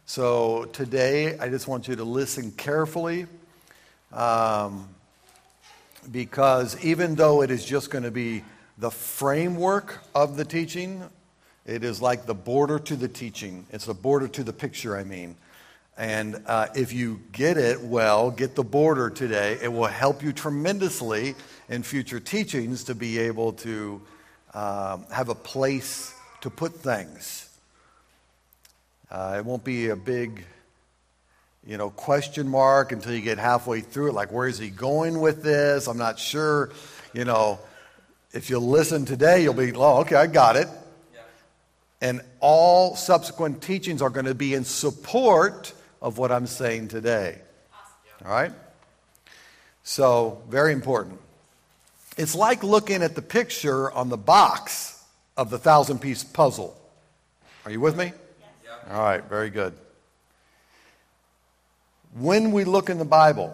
So today, I just want you to listen carefully because even though it is just going to be the framework of the teaching, it is like the border to the teaching. It's the border to the picture, I mean. And if you get it well, get the border today, it will help you tremendously in future teachings to be able to have a place to put things. It won't be a big, question mark until you get halfway through it. Like, where is he going with this? I'm not sure. If you listen today, you'll be, oh, okay, I got it. Yeah. And all subsequent teachings are going to be in support of what I'm saying today. Awesome. All right? So, very important. It's like looking at the picture on the box of the 1,000-piece puzzle. Are you with me? Yes. All right, very good. When we look in the Bible,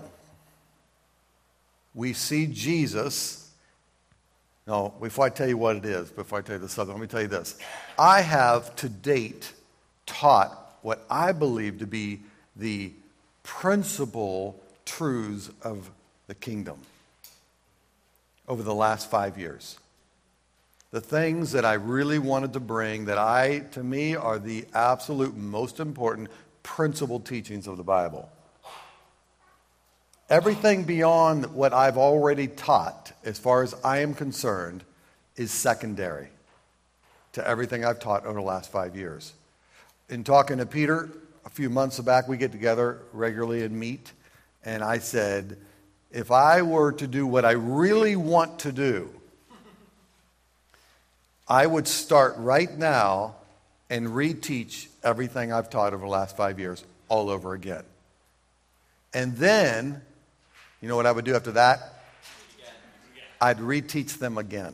we see Jesus. No, before I tell you what it is, before I tell you the subject, let me tell you this. I have to date taught what I believe to be the principal truths of the kingdom over the last 5 years. The things that I really wanted to bring that to me are the absolute most important principal teachings of the Bible. Everything beyond what I've already taught, as far as I am concerned, is secondary to everything I've taught over the last 5 years. In talking to Peter a few months back, we get together regularly and meet, and I said, if I were to do what I really want to do, I would start right now and reteach everything I've taught over the last 5 years all over again. And then, you know what I would do after that? I'd reteach them again.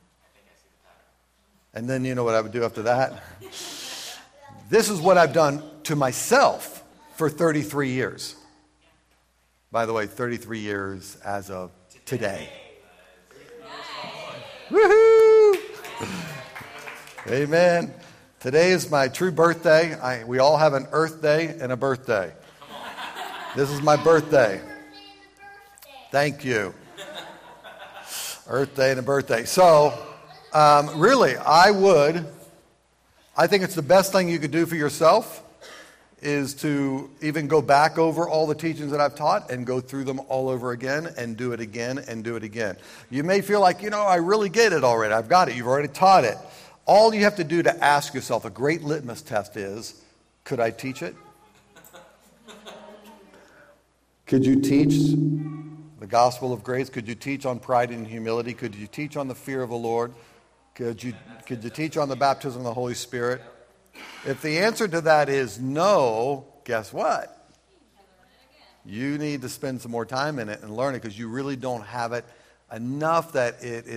And then you know what I would do after that? This is what I've done to myself for 33 years. By the way, 33 years as of today. Woohoo! Amen. Today is my true birthday. We all have an Earth Day and a birthday. This is my birthday. Thank you. Earth Day and a birthday. So, really, I think it's the best thing you could do for yourself is to even go back over all the teachings that I've taught and go through them all over again and do it again and do it again. You may feel like, I really get it already. I've got it. You've already taught it. All you have to do to ask yourself, a great litmus test is, could I teach it? Could you teach the gospel of grace? Could you teach on pride and humility? Could you teach on the fear of the Lord? Could you teach on the baptism of the Holy Spirit? If the answer to that is no, guess what? You need to spend some more time in it and learn it because you really don't have it enough that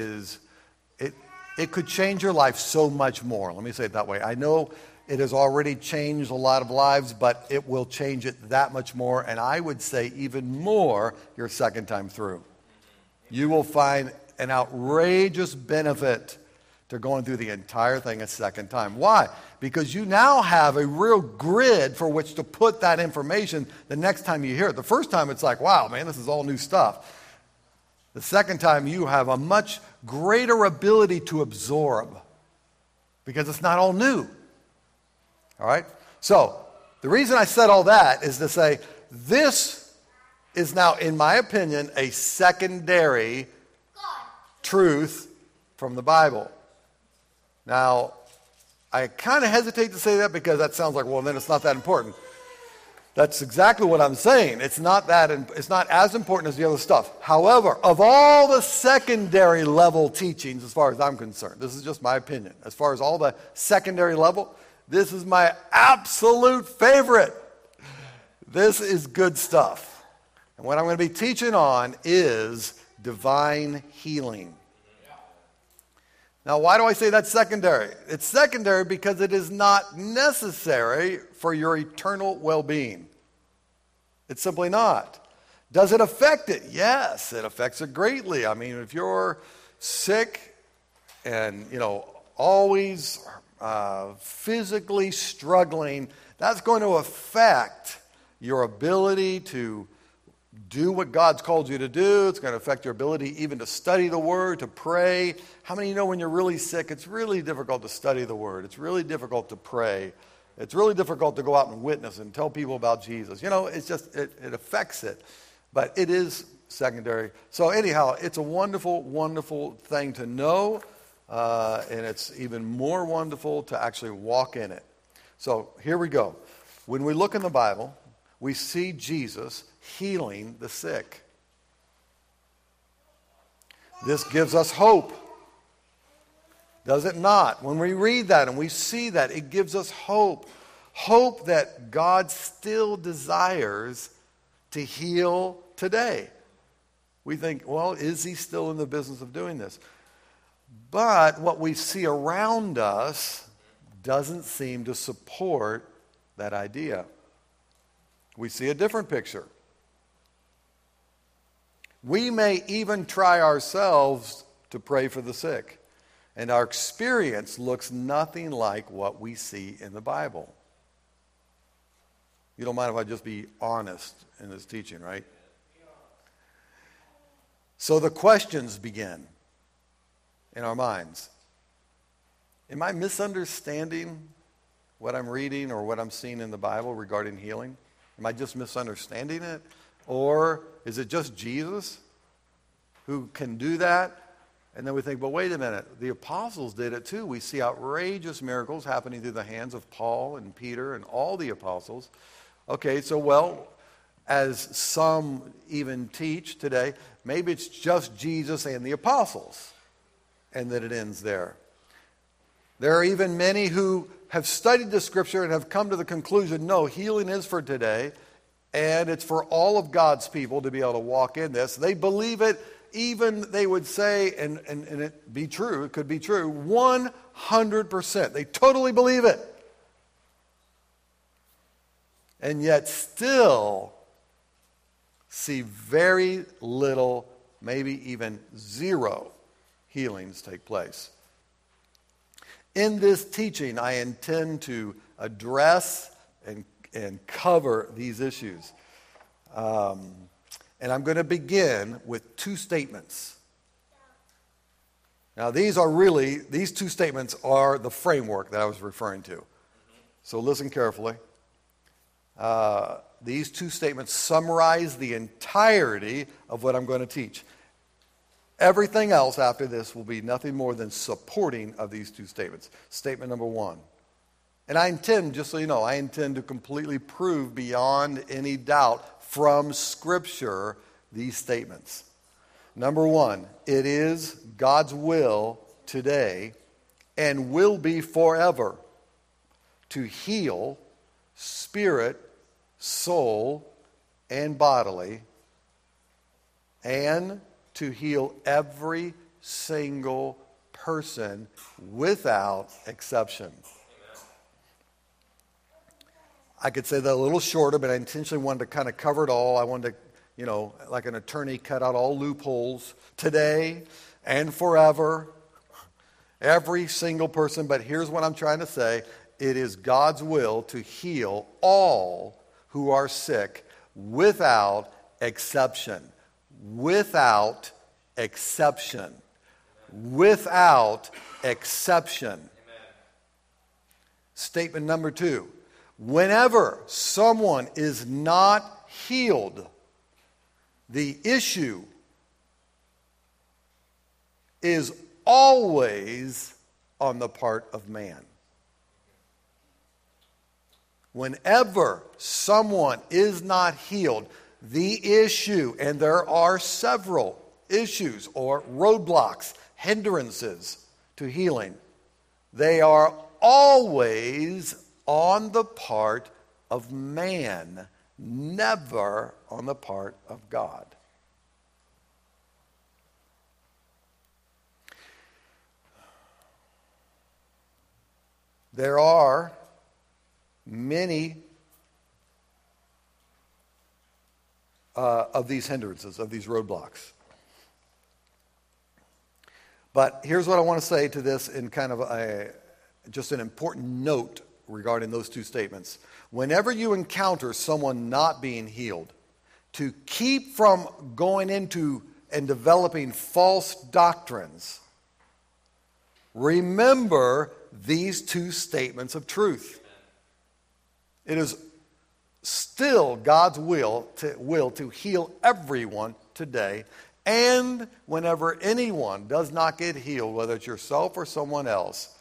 it could change your life so much more. Let me say it that way. I know it has already changed a lot of lives, but it will change it that much more, and I would say even more your second time through. You will find an outrageous benefit to going through the entire thing a second time. Why? Because you now have a real grid for which to put that information the next time you hear it. The first time it's like, wow, man, this is all new stuff. The second time you have a much greater ability to absorb because it's not all new. All right? So, the reason I said all that is to say this is now, in my opinion, a secondary truth from the Bible. Now, I kind of hesitate to say that because that sounds like, well, then it's not that important. That's exactly what I'm saying. It's not as important as the other stuff. However, of all the secondary level teachings, as far as I'm concerned, this is just my opinion. As far as all the secondary level, this is my absolute favorite. This is good stuff. And what I'm going to be teaching on is divine healing. Now, why do I say that's secondary? It's secondary because it is not necessary for your eternal well-being. It's simply not. Does it affect it? Yes, it affects it greatly. I mean, if you're sick and, always physically struggling, That's going to affect your ability to do what God's called you to do. It's going to affect your ability even to study the Word, to pray. How many of you know when you're really sick, it's really difficult to study the Word. It's really difficult to pray. It's really difficult to go out and witness and tell people about Jesus. You know, it's just, it affects it. But it is secondary. So anyhow, it's a wonderful, wonderful thing to know. And it's even more wonderful to actually walk in it. So here we go. When we look in the Bible, we see Jesus healing the sick. This gives us hope. Does it not? When we read that and we see that, it gives us hope. Hope that God still desires to heal today. We think, well, is he still in the business of doing this? But what we see around us doesn't seem to support that idea. We see a different picture. We may even try ourselves to pray for the sick, and our experience looks nothing like what we see in the Bible. You don't mind if I just be honest in this teaching, right? So the questions begin in our minds. Am I misunderstanding what I'm reading or what I'm seeing in the Bible regarding healing? Am I just misunderstanding it? Or is it just Jesus who can do that? And then we think, well, wait a minute. The apostles did it too. We see outrageous miracles happening through the hands of Paul and Peter and all the apostles. Okay, so well, as some even teach today, maybe it's just Jesus and the apostles, and that it ends there. There are even many who have studied the scripture and have come to the conclusion, no, healing is for today, and it's for all of God's people to be able to walk in this. They believe it, even they would say, and it be true, it could be true, 100%. They totally believe it. And yet still see very little, maybe even zero healings take place. In this teaching, I intend to address and cover these issues. And I'm going to begin with two statements. Now, these two statements are the framework that I was referring to. So listen carefully. These two statements summarize the entirety of what I'm going to teach. Everything else after this will be nothing more than supporting of these two statements. Statement number one. And I intend, just so you know, I intend to completely prove beyond any doubt from Scripture these statements. Number one, it is God's will today and will be forever to heal spirit, soul, and bodily, and to heal every single person without exception. I could say that a little shorter, but I intentionally wanted to kind of cover it all. I wanted to, like an attorney, cut out all loopholes today and forever. Every single person. But here's what I'm trying to say. It is God's will to heal all who are sick without exception. Without exception. Without exception. Amen. Statement number two. Whenever someone is not healed, the issue is always on the part of man. Whenever someone is not healed, the issue, and there are several issues or roadblocks, hindrances to healing, they are always on the part of man, never on the part of God. There are many of these hindrances, of these roadblocks. But here's what I want to say to this in kind of just an important note regarding those two statements. Whenever you encounter someone not being healed, to keep from going into and developing false doctrines, remember these two statements of truth. It is still God's will to heal everyone today. And whenever anyone does not get healed, whether it's yourself or someone else,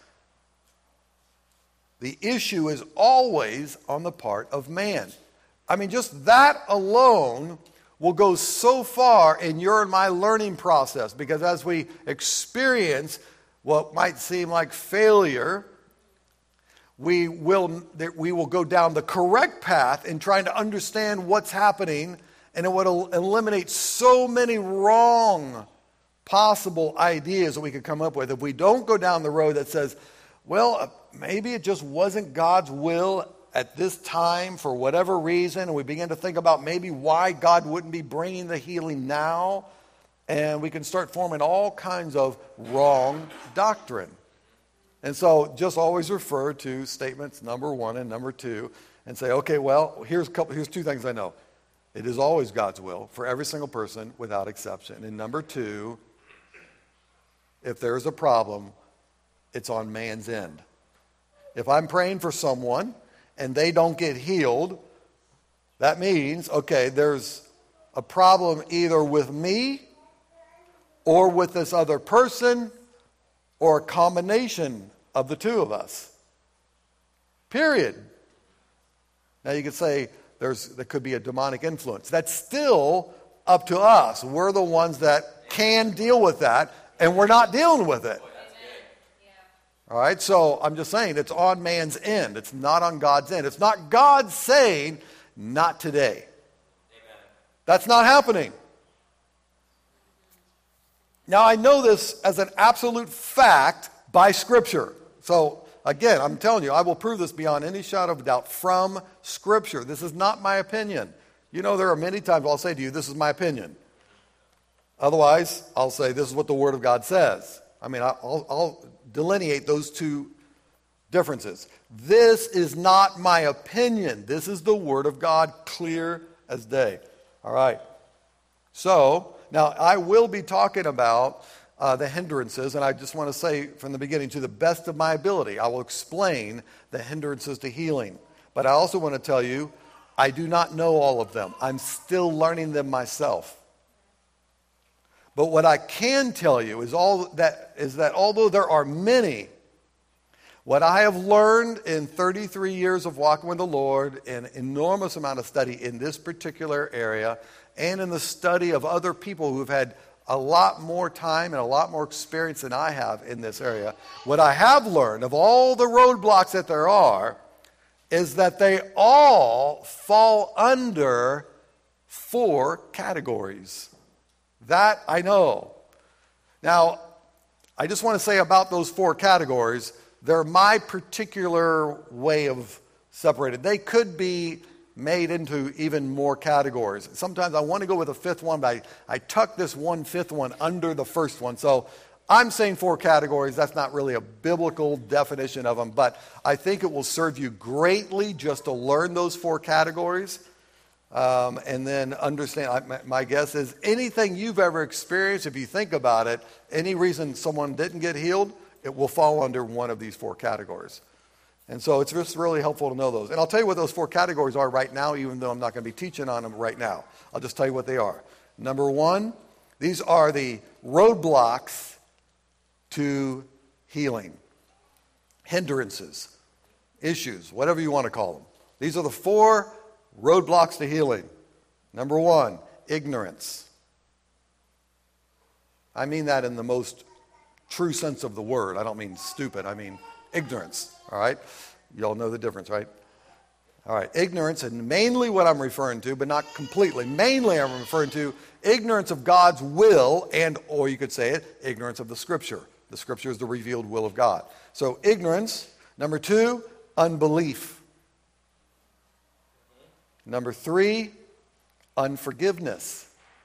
the issue is always on the part of man. I mean, just that alone will go so far in your and my learning process, because as we experience what might seem like failure, we will go down the correct path in trying to understand what's happening, and it will eliminate so many wrong possible ideas that we could come up with if we don't go down the road that says, well, maybe it just wasn't God's will at this time for whatever reason, and we begin to think about maybe why God wouldn't be bringing the healing now, and we can start forming all kinds of wrong doctrine. And so just always refer to statements number 1 and number 2 and say, okay, well, here's 2 things I know. It is always God's will for every single person without exception. And number 2, if there's a problem, it's on man's end. If I'm praying for someone and they don't get healed, that means, okay, there's a problem either with me or with this other person or a combination of the two of us. Period. Now you could say there could be a demonic influence. That's still up to us. We're the ones that can deal with that, and we're not dealing with it. All right, so I'm just saying it's on man's end. It's not on God's end. It's not God saying, not today. Amen. That's not happening. Now, I know this as an absolute fact by Scripture. So, again, I'm telling you, I will prove this beyond any shadow of doubt from Scripture. This is not my opinion. You know, there are many times I'll say to you, this is my opinion. Otherwise, I'll say, this is what the Word of God says. I mean, I'll delineate those two differences. This is not my opinion. This is the Word of God, clear as day. All right. So, now I will be talking about the hindrances, and I just want to say from the beginning, to the best of my ability, I will explain the hindrances to healing. But I also want to tell you, I do not know all of them. I'm still learning them myself. But what I can tell you is that although there are many, what I have learned in 33 years of walking with the Lord, an enormous amount of study in this particular area, and in the study of other people who've had a lot more time and a lot more experience than I have in this area, what I have learned of all the roadblocks that there are is that they all fall under 4 categories. That I know. Now, I just want to say about those 4 categories, they're my particular way of separating. They could be made into even more categories. Sometimes I want to go with a 5th one, but I tuck this 1/5 one under the first one. So I'm saying 4 categories. That's not really a biblical definition of them, but I think it will serve you greatly just to learn those 4 categories. And then understand, my guess is anything you've ever experienced, if you think about it, any reason someone didn't get healed, it will fall under one of these 4 categories. And so it's just really helpful to know those. And I'll tell you what those 4 categories are right now, even though I'm not going to be teaching on them right now. I'll just tell you what they are. Number 1, these are the roadblocks to healing. Hindrances, issues, whatever you want to call them. These are the 4 roadblocks to healing. Number 1, ignorance. I mean that in the most true sense of the word. I don't mean stupid. I mean ignorance. All right? You all know the difference, right? All right. Ignorance, and mainly what I'm referring to, but not completely. Mainly I'm referring to ignorance of God's will, and, or you could say it, ignorance of the Scripture. The Scripture is the revealed will of God. So ignorance. Number 2, unbelief. Number 3, unforgiveness.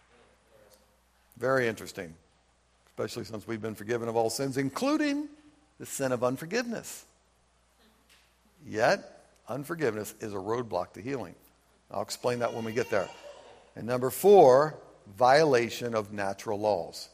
Very interesting, especially since we've been forgiven of all sins, including the sin of unforgiveness. Yet, unforgiveness is a roadblock to healing. I'll explain that when we get there. And number 4, violation of natural laws.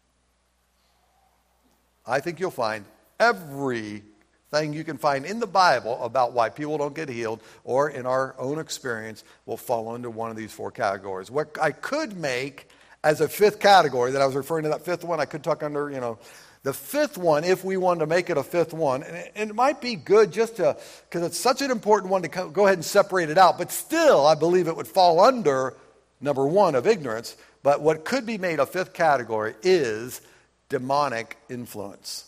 I think you'll find everything you can find in the Bible about why people don't get healed or in our own experience will fall into one of these 4 categories. What I could make as a 5th category that I was referring to, that 5th one, I could tuck under, the 5th one, if we wanted to make it a 5th one, and it might be good just to, because it's such an important one to go ahead and separate it out, but still I believe it would fall under number 1 of ignorance. But what could be made a 5th category is demonic influence.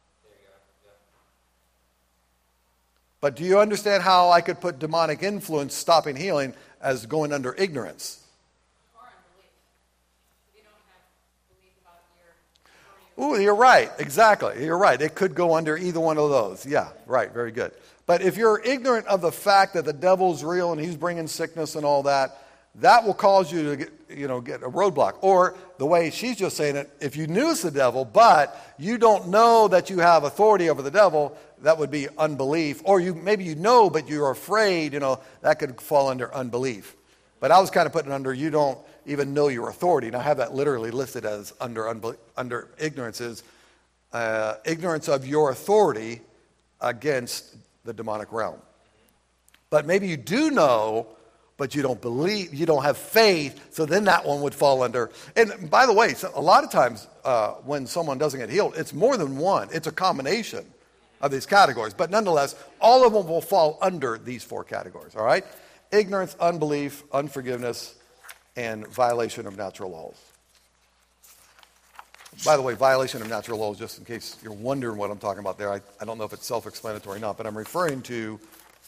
But do you understand how I could put demonic influence stopping healing as going under ignorance? Or unbelief. If you don't have belief about your... Ooh, you're right. Exactly. You're right. It could go under either one of those. Yeah, right. Very good. But if you're ignorant of the fact that the devil's real and he's bringing sickness and all that, that will cause you to get a roadblock. Or the way she's just saying it, if you knew it's the devil, but you don't know that you have authority over the devil, that would be unbelief. Or maybe you know, but you're afraid, that could fall under unbelief. But I was kind of putting under you don't even know your authority. And I have that literally listed as under ignorance is ignorance of your authority against the demonic realm. But maybe you do know, but you don't believe, you don't have faith, so then that one would fall under. And by the way, a lot of times when someone doesn't get healed, it's more than one. It's a combination of these categories. But nonetheless, all of them will fall under these 4 categories, all right? Ignorance, unbelief, unforgiveness, and violation of natural laws. By the way, violation of natural laws, just in case you're wondering what I'm talking about there, I don't know if it's self-explanatory or not, but I'm referring to,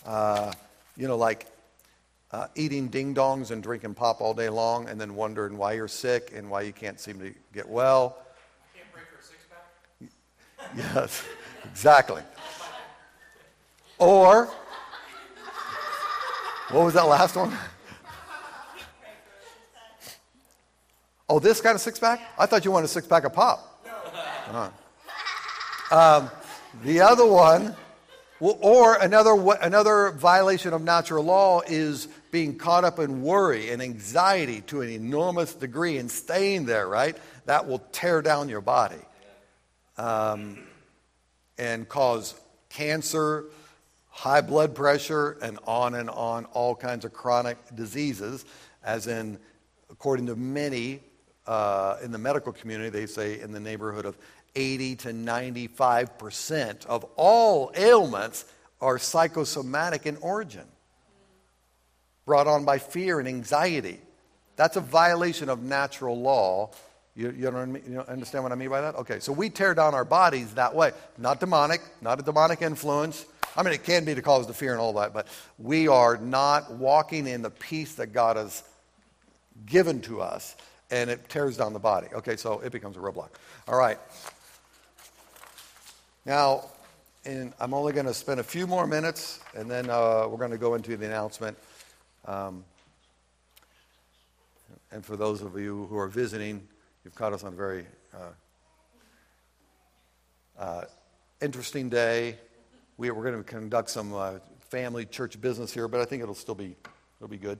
eating ding-dongs and drinking pop all day long and then wondering why you're sick and why you can't seem to get well. I can't break her 6-pack? Yes, exactly. Or, what was that last one? Oh, this kind of 6-pack? I thought you wanted a 6-pack of pop. The other one, or another violation of natural law is being caught up in worry and anxiety to an enormous degree and staying there, right? That will tear down your body and cause cancer, high blood pressure, and on, all kinds of chronic diseases, as in, according to many in the medical community, they say in the neighborhood of 80 to 95% of all ailments are psychosomatic in origin, brought on by fear and anxiety. That's a violation of natural law. You understand what I mean by that? Okay, so we tear down our bodies that way. Not demonic, not a demonic influence. I mean, it can be to cause the fear and all that, but we are not walking in the peace that God has given to us, and it tears down the body. Okay, so it becomes a roadblock. All right. Now, I'm only going to spend a few more minutes, and then we're going to go into the announcement. And for those of you who are visiting, you've caught us on a very interesting day. We're going to conduct some family church business here, but I think it'll be good.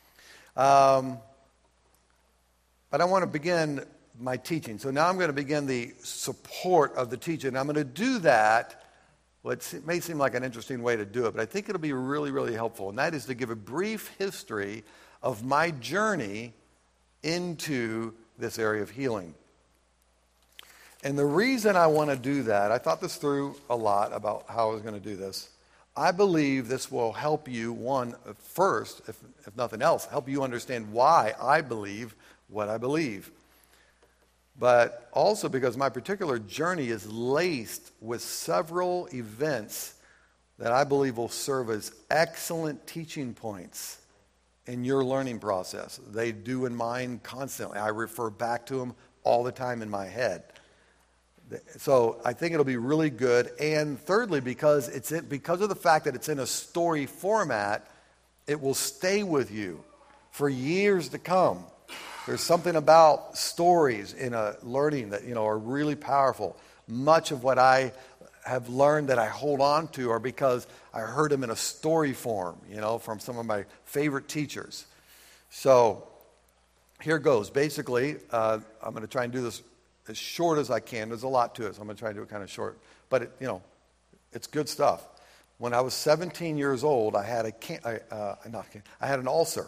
But I want to begin my teaching. So now I'm going to begin the support of the teaching. I'm going to do that. Well, it may seem like an interesting way to do it, but I think it'll be really, really helpful. And that is to give a brief history of my journey into this area of healing. And the reason I want to do that, I thought this through a lot about how I was going to do this. I believe this will help you, first, if nothing else, help you understand why I believe what I believe. But also because my particular journey is laced with several events that I believe will serve as excellent teaching points in your learning process. They do in mine constantly. I refer back to them all the time in my head. So I think it'll be really good. And thirdly, because of the fact that it's in a story format, it will stay with you for years to come. There's something about stories in a learning that, are really powerful. Much of what I have learned that I hold on to are because I heard them in a story form, from some of my favorite teachers. So here goes. Basically, I'm going to try and do this as short as I can. There's a lot to it, so I'm going to try and do it kind of short. But, it's good stuff. When I was 17 years old, I had I had an ulcer.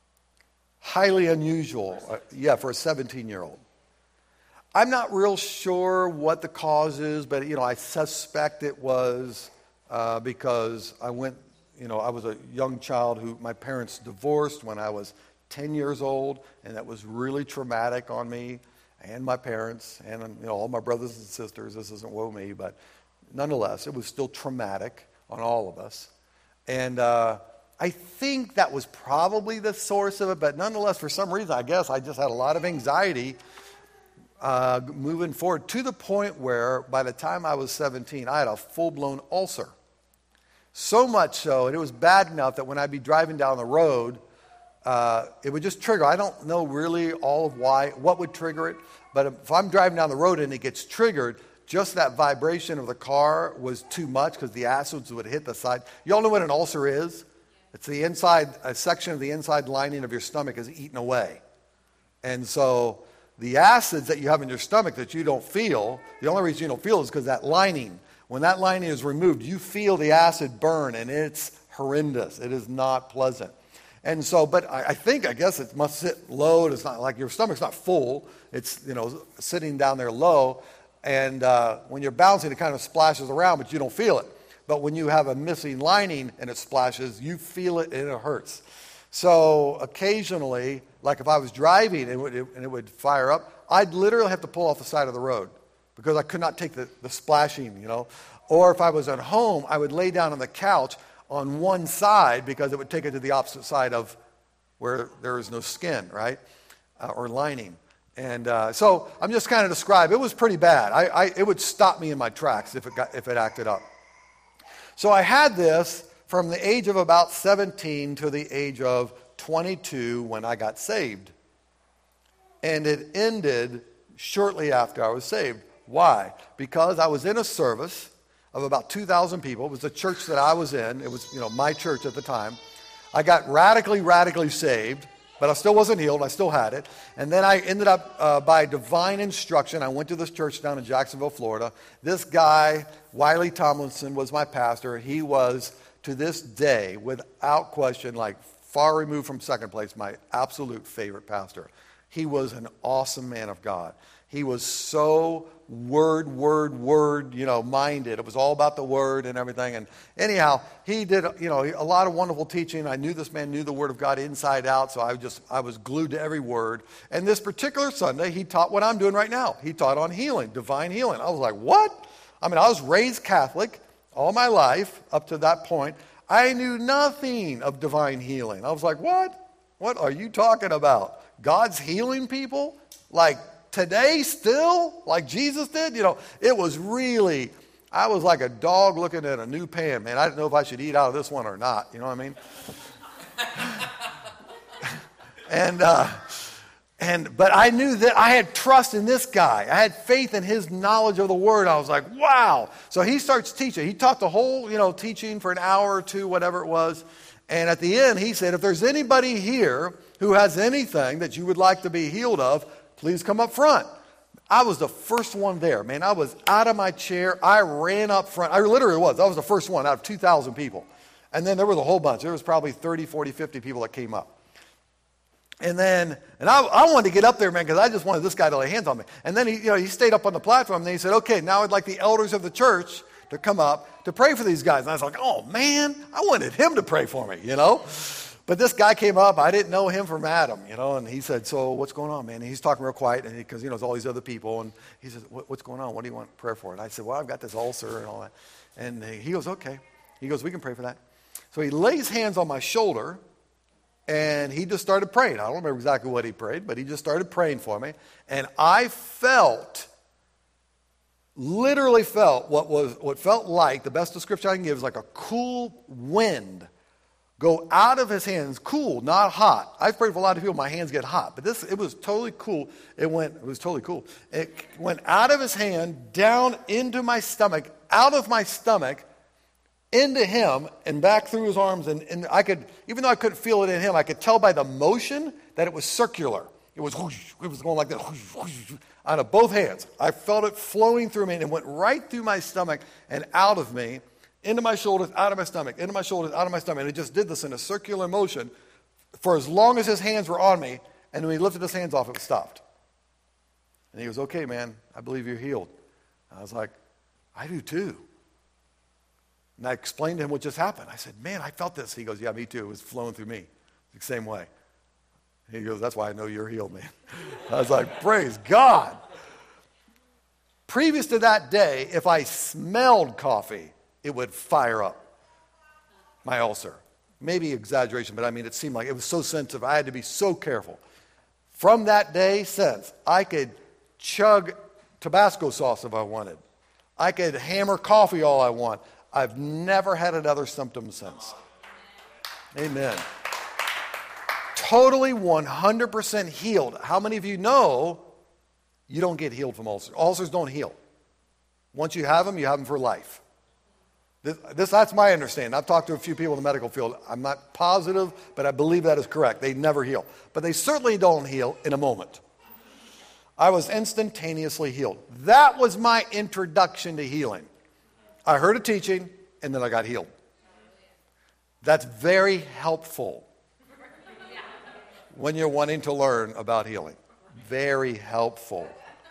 Highly unusual, for a 17-year-old. I'm not real sure what the cause is, but, I suspect it was because I was a young child who my parents divorced when I was 10 years old, and that was really traumatic on me and my parents and, all my brothers and sisters. This isn't woe me, but nonetheless, it was still traumatic on all of us. And I think that was probably the source of it, but nonetheless, for some reason, I guess I just had a lot of anxiety moving forward, to the point where by the time I was 17, I had a full-blown ulcer. So much so, and it was bad enough that when I'd be driving down the road, it would just trigger. I don't know really all of what would trigger it, but if I'm driving down the road and it gets triggered, just that vibration of the car was too much because the acids would hit the side. You all know what an ulcer is? It's the inside, a section of the inside lining of your stomach is eaten away. And so the acids that you have in your stomach that you don't feel, the only reason you don't feel is because that lining, when that lining is removed, you feel the acid burn, and it's horrendous. It is not pleasant. And so, but I guess it must sit low. It's not like your stomach's not full. It's, sitting down there low. And when you're bouncing, it kind of splashes around, but you don't feel it. But when you have a missing lining and it splashes, you feel it and it hurts. So occasionally, like if I was driving and it would fire up, I'd literally have to pull off the side of the road because I could not take the splashing, Or if I was at home, I would lay down on the couch on one side because it would take it to the opposite side of where there is no skin, right? Or lining. And so I'm just kind of describing. It was pretty bad. It would stop me in my tracks if it acted up. So I had this from the age of about 17 to the age of 22 when I got saved. And it ended shortly after I was saved. Why? Because I was in a service of about 2,000 people. It was the church that I was in. It was, my church at the time. I got radically saved, but I still wasn't healed. I still had it. And then I ended up, by divine instruction, I went to this church down in Jacksonville, Florida. This guy, Wiley Tomlinson, was my pastor. He was, to this day, without question, like far removed from second place, my absolute favorite pastor. He was an awesome man of God. He was so word, minded. It was all about the word and everything. And anyhow, he did, a lot of wonderful teaching. I knew this man knew the word of God inside out, so I was glued to every word. And this particular Sunday, he taught what I'm doing right now. He taught on healing, divine healing. I was like, what? I was raised Catholic all my life up to that point. I knew nothing of divine healing. I was like, what? What are you talking about? God's healing people? Like, today still, like Jesus did? It was really, I was like a dog looking at a new pan, man. I didn't know if I should eat out of this one or not. You know what I mean? But I knew that I had trust in this guy. I had faith in his knowledge of the word. I was like, wow. So he starts teaching. He taught the whole, teaching for an hour or two, whatever it was. And at the end, he said, if there's anybody here who has anything that you would like to be healed of, please come up front. I was the first one there, man. I was out of my chair. I ran up front. I literally was. I was the first one out of 2,000 people. And then there was a whole bunch. There was probably 30, 40, 50 people that came up. And I wanted to get up there, man, because I just wanted this guy to lay hands on me. And then he stayed up on the platform, and then he said, okay, now I'd like the elders of the church to come up to pray for these guys. And I was like, oh, man, I wanted him to pray for me, But this guy came up. I didn't know him from Adam, and he said, so what's going on, man? And he's talking real quiet because he knows all these other people. And he says, what's going on? What do you want prayer for? And I said, well, I've got this ulcer and all that. And he goes, okay. He goes, we can pray for that. So he lays hands on my shoulder, and he just started praying. I don't remember exactly what he prayed, but he just started praying for me. And I literally felt what felt like, the best description I can give is like a cool wind go out of his hands, cool, not hot. I've prayed for a lot of people, my hands get hot, but it was totally cool. It was totally cool. It went out of his hand, down into my stomach, out of my stomach, into him, and back through his arms. And I could, even though I couldn't feel it in him, I could tell by the motion that it was circular. It was going like that, out of both hands. I felt it flowing through me, and it went right through my stomach and out of me, into my shoulders, out of my stomach, into my shoulders, out of my stomach. And it just did this in a circular motion for as long as his hands were on me. And when he lifted his hands off, it stopped. And he goes, okay, man, I believe you're healed. I was like, I do too. And I explained to him what just happened. I said, man, I felt this. He goes, yeah, me too. It was flowing through me the same way. He goes, that's why I know you're healed, man. I was like, praise God. Previous to that day, if I smelled coffee, it would fire up my ulcer. Maybe exaggeration, but I mean, it seemed like it was so sensitive. I had to be so careful. From that day since, I could chug Tabasco sauce if I wanted. I could hammer coffee all I want. I've never had another symptom since. Amen. Totally 100% healed. How many of you know you don't get healed from ulcers? Ulcers don't heal. Once you have them for life. That's my understanding. I've talked to a few people in the medical field. I'm not positive, but I believe that is correct. They never heal. But they certainly don't heal in a moment. I was instantaneously healed. That was my introduction to healing. I heard a teaching, and then I got healed. That's very helpful when you're wanting to learn about healing. Very helpful.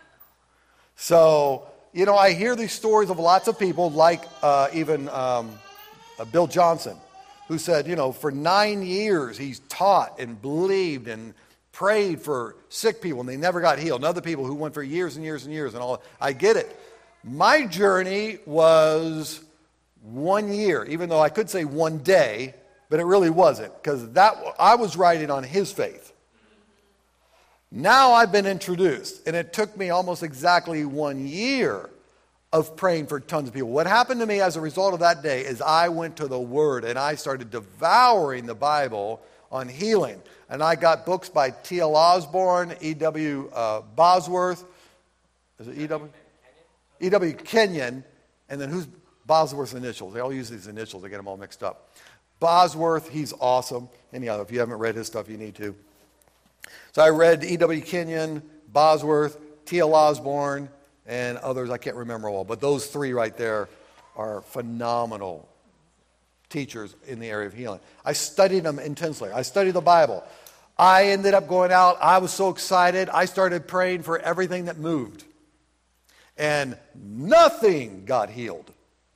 So, I hear these stories of lots of people, like even Bill Johnson, who said, for 9 years he's taught and believed and prayed for sick people, and they never got healed. And other people who went for years and years and years and all. I get it. My journey was 1 year, even though I could say 1 day, but it really wasn't, because I was riding on his faith. Now I've been introduced, and it took me almost exactly 1 year of praying for tons of people. What happened to me as a result of that day is I went to the Word, and I started devouring the Bible on healing. And I got books by T.L. Osborne, E.W. Bosworth. Is it E.W.? E.W. Kenyon. And then who's Bosworth's initials? They all use these initials. I get them all mixed up. Bosworth, he's awesome. Anyhow, if you haven't read his stuff, you need to. So I read E.W. Kenyon, Bosworth, T.L. Osborne, and others I can't remember all. But those three right there are phenomenal teachers in the area of healing. I studied them intensely. I studied the Bible. I ended up going out. I was so excited. I started praying for everything that moved. And nothing got healed.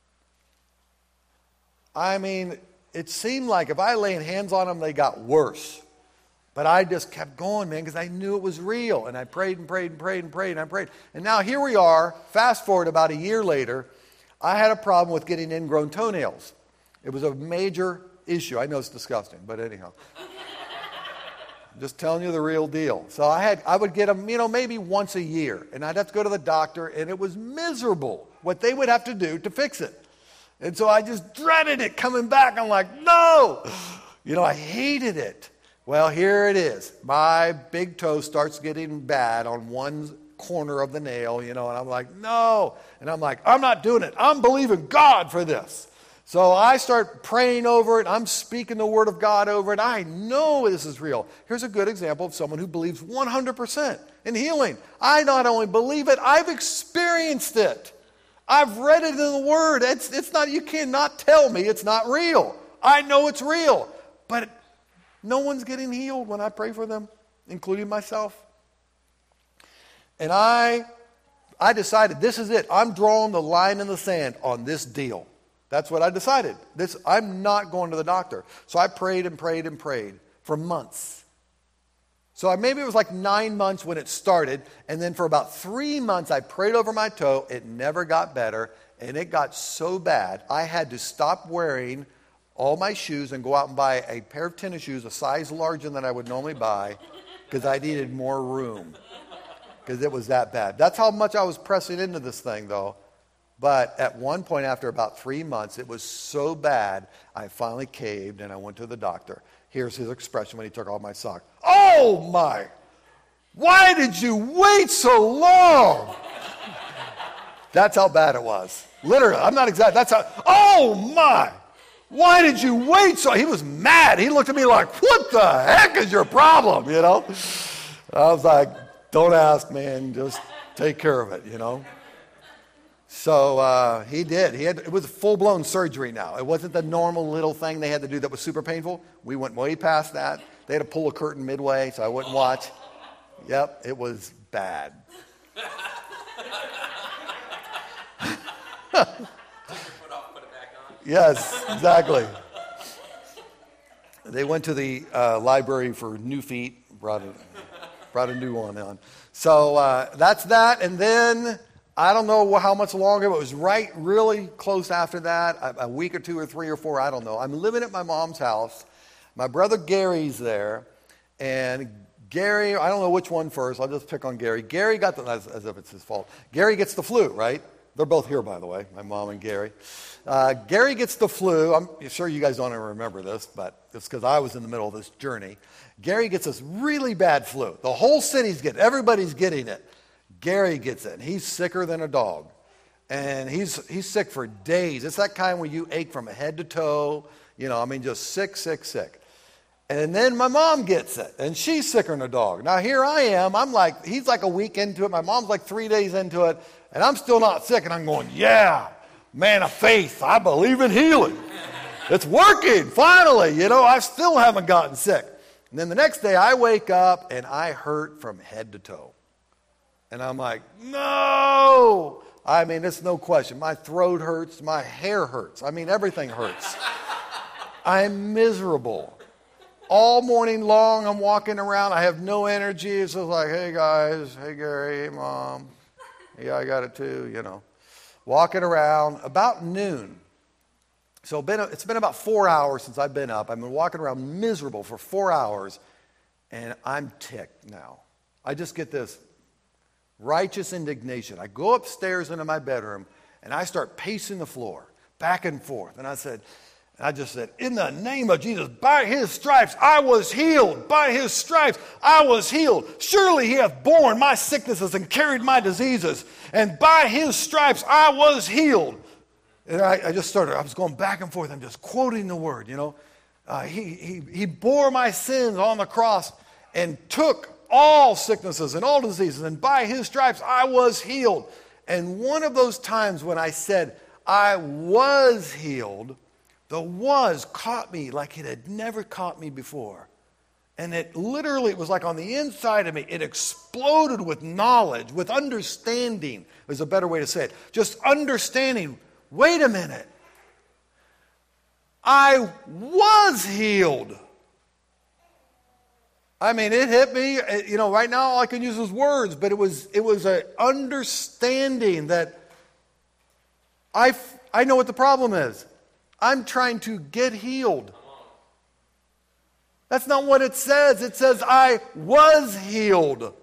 I mean, it seemed like if I laid hands on them, they got worse. But I just kept going, man, because I knew it was real. And I prayed and prayed and prayed and prayed and I prayed. And now here we are, fast forward about a year later, I had a problem with getting ingrown toenails. It was a major issue. I know it's disgusting, but anyhow. I'm just telling you the real deal. So I would get them, maybe once a year. And I'd have to go to the doctor, and it was miserable what they would have to do to fix it. And so I just dreaded it coming back. I'm like, no! I hated it. Well, here it is. My big toe starts getting bad on one corner of the nail, and I'm like, no. And I'm like, I'm not doing it. I'm believing God for this. So I start praying over it. I'm speaking the word of God over it. I know this is real. Here's a good example of someone who believes 100% in healing. I not only believe it, I've experienced it. I've read it in the word. It's not, you cannot tell me it's not real. I know it's real. But no one's getting healed when I pray for them, including myself. And I decided this is it. I'm drawing the line in the sand on this deal. That's what I decided. I'm not going to the doctor. So I prayed and prayed and prayed for months. So maybe it was like 9 months when it started. And then for about 3 months, I prayed over my toe. It never got better. And it got so bad, I had to stop wearing all my shoes and go out and buy a pair of tennis shoes, a size larger than I would normally buy, because I needed more room. Because it was that bad. That's how much I was pressing into this thing, though. But at one point, after about 3 months, it was so bad, I finally caved and I went to the doctor. Here's his expression when he took off my sock. Oh my! Why did you wait so long? That's how bad it was. Literally, I'm not exaggerating. That's how, oh my! Why did you wait so? He was mad. He looked at me like, what the heck is your problem, you know? I was like, don't ask, man. Just take care of it, you know? So he did. It was full-blown surgery now. It wasn't the normal little thing they had to do that was super painful. We went way past that. They had to pull a curtain midway so I wouldn't watch. Yep, it was bad. Yes, exactly. They went to the library for new feet, brought a new one on. So that's that. And then I don't know how much longer, but it was really close after that, a week or 2 or 3 or 4, I don't know. I'm living at my mom's house. My brother Gary's there. And Gary, I don't know which one first. I'll just pick on Gary. Gary got as if it's his fault. Gary gets the flu, right? They're both here, by the way, my mom and Gary. Gary gets the flu. I'm sure you guys don't even remember this, but it's because I was in the middle of this journey. Gary gets this really bad flu. The whole city's getting it. Everybody's getting it. Gary gets it. He's sicker than a dog. And he's sick for days. It's that kind where you ache from head to toe. You know, I mean, just sick, sick, sick. And then my mom gets it, and she's sicker than a dog. Now, here I am. He's like a week into it. My mom's like 3 days into it, and I'm still not sick. And I'm going, yeah, man of faith. I believe in healing. It's working, finally. You know, I still haven't gotten sick. And then the next day, I wake up, and I hurt from head to toe. And I'm like, no. I mean, it's no question. My throat hurts. My hair hurts. I mean, everything hurts. I'm miserable. All morning long, I'm walking around. I have no energy. It's just like, hey, guys. Hey, Gary. Hey, Mom. Yeah, I got it too, you know. Walking around about noon. So it's been about 4 hours since I've been up. I've been walking around miserable for 4 hours, and I'm ticked now. I just get this righteous indignation. I go upstairs into my bedroom, and I start pacing the floor back and forth. And I just said, in the name of Jesus, by his stripes I was healed. By his stripes I was healed. Surely he hath borne my sicknesses and carried my diseases. And by his stripes I was healed. And I was going back and forth. I'm just quoting the word, you know. He bore my sins on the cross and took all sicknesses and all diseases. And by his stripes I was healed. And one of those times when I said I was healed, the was caught me like it had never caught me before. And it was like on the inside of me, it exploded with knowledge, with understanding, is a better way to say it. Just understanding, wait a minute. I was healed. I mean, it hit me, you know, right now all I can use is words, but it was an understanding that I know what the problem is. I'm trying to get healed. That's not what it says. It says I was healed.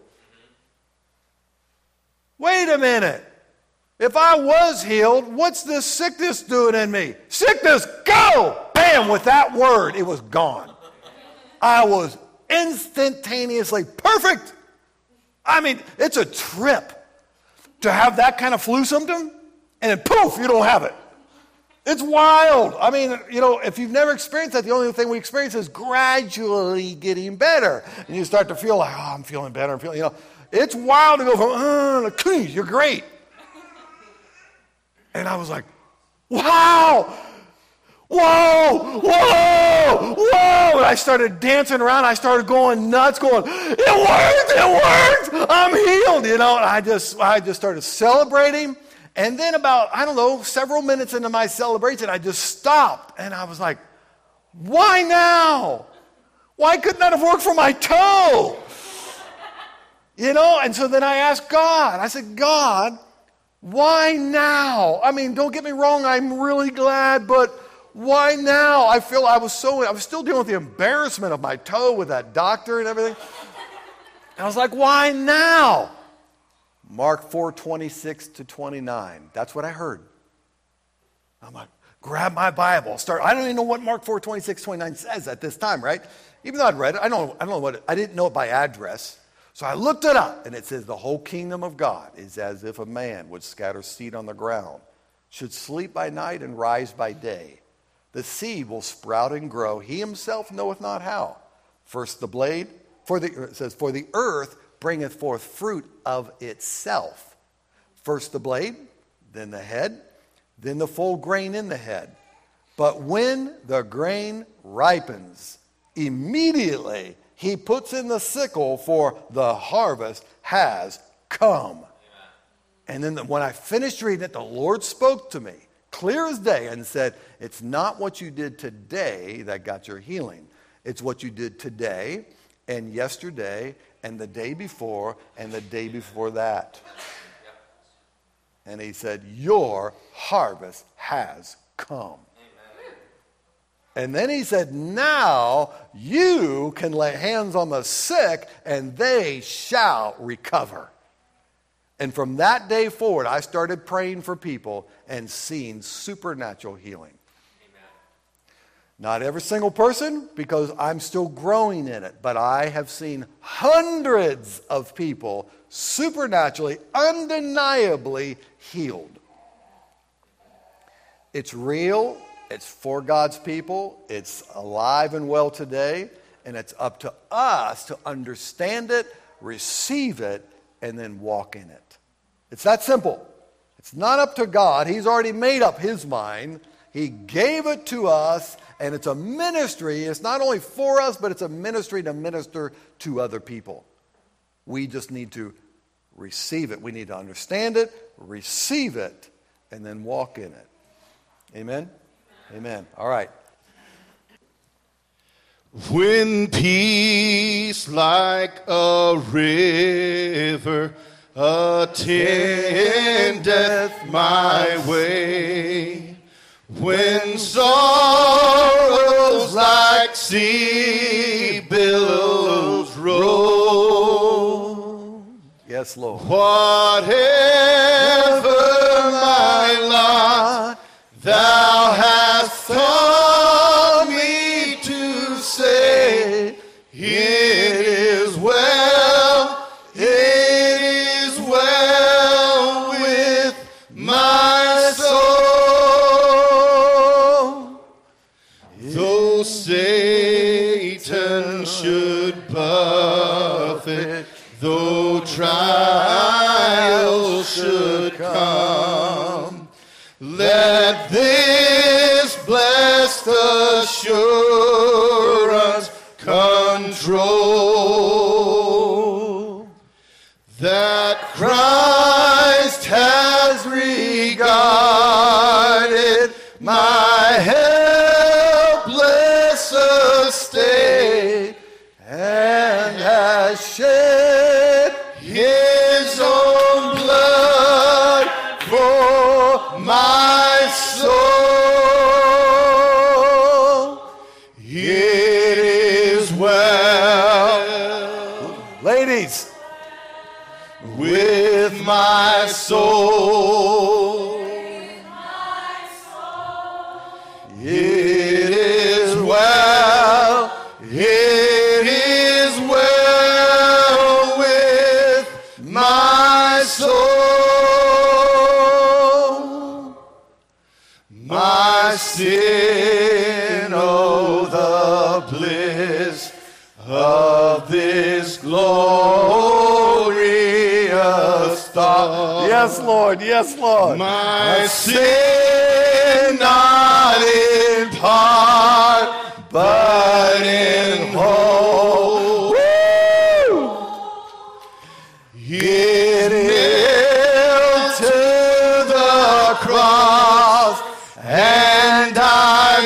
Wait a minute. If I was healed, what's this sickness doing in me? Sickness, go! Bam, with that word, it was gone. I was instantaneously perfect. I mean, it's a trip to have that kind of flu symptom, and then poof, you don't have it. It's wild. I mean, you know, if you've never experienced that, the only thing we experience is gradually getting better. And you start to feel like, oh, I'm feeling better. You know, it's wild to go from, you're great. And I was like, wow, whoa, whoa, whoa. And I started dancing around. I started going nuts, going, it worked, I'm healed, you know. And I just started celebrating. And then about, I don't know, several minutes into my celebration, I just stopped. And I was like, why now? Why couldn't that have worked for my toe? You know, and so then I asked God. I said, God, why now? I mean, don't get me wrong, I'm really glad, but why now? I was still dealing with the embarrassment of my toe with that doctor and everything. And I was like, why now? Mark 4:26 to 29. That's what I heard. I'm like, grab my Bible. I don't even know what Mark 4:26, 29 says at this time, right? Even though I'd read it, I don't know what I didn't know it by address. So I looked it up, and it says the whole kingdom of God is as if a man would scatter seed on the ground, should sleep by night and rise by day. The seed will sprout and grow. He himself knoweth not how. First the blade, it says, for the earth bringeth forth fruit of itself. First the blade, then the head, then the full grain in the head. But when the grain ripens, immediately he puts in the sickle, for the harvest has come. And then when I finished reading it, the Lord spoke to me, clear as day, and said, it's not what you did today that got your healing. It's what you did today and yesterday and the day before and the day before that. And he said, your harvest has come. And then he said, now you can lay hands on the sick and they shall recover. And from that day forward, I started praying for people and seeing supernatural healing. Amen. Not every single person, because I'm still growing in it, but I have seen hundreds of people supernaturally, undeniably healed. It's real. It's for God's people. It's alive and well today. And it's up to us to understand it, receive it, and then walk in it. It's that simple. It's not up to God. He's already made up his mind. He gave it to us, and it's a ministry. It's not only for us, but it's a ministry to minister to other people. We just need to receive it. We need to understand it, receive it, and then walk in it. Amen? Amen. All right. When peace like a river attendeth my way, when sorrows like sea billows roll, Yes, Lord. whatever my lot, thou hast taught me to say, it is well with my soul. Though Satan should buffet, though trials should come, let this blessed assurance control, that Christ has regarded my helpless estate and has shed his own blood for my soul. It is well Ladies, with my soul. It is well, it is well with my soul. My sin, oh, the bliss of this glorious thought. yes, Lord, yes, Lord. My sin, not in part, but in whole. It nailed to the cross, and I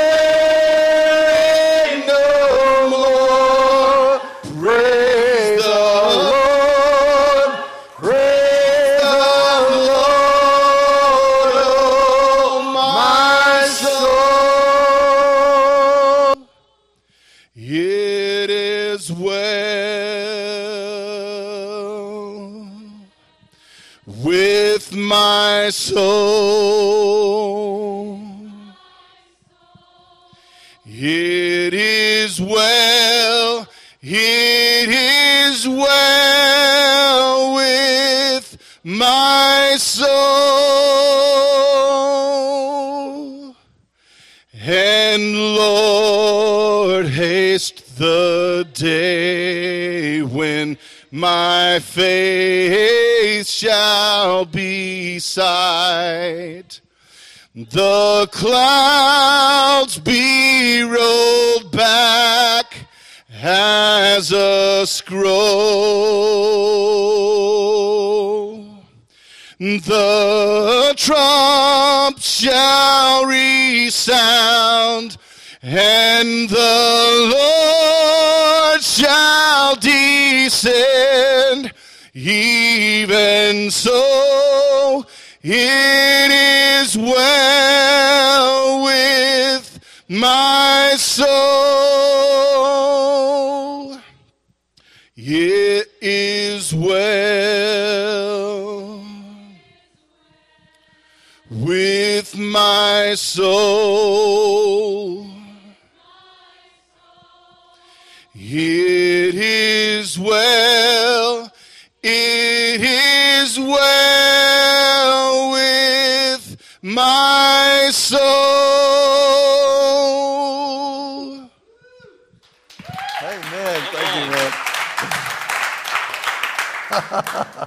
bear it no more. Praise the Lord, praise the Lord, oh my soul. It is well my soul. It is well, it is well with my soul. And Lord, haste the day when my faith shall be sight. The clouds be rolled back as a scroll. The trump shall resound, and the Lord shall descend. Even so, it is well with my soul. It is well with my soul. It is well, it is well with my soul. Amen. Thank you, man.